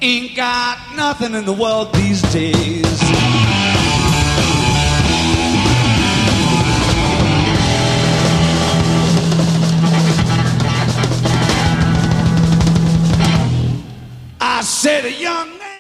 Ain't got nothing in the world these days.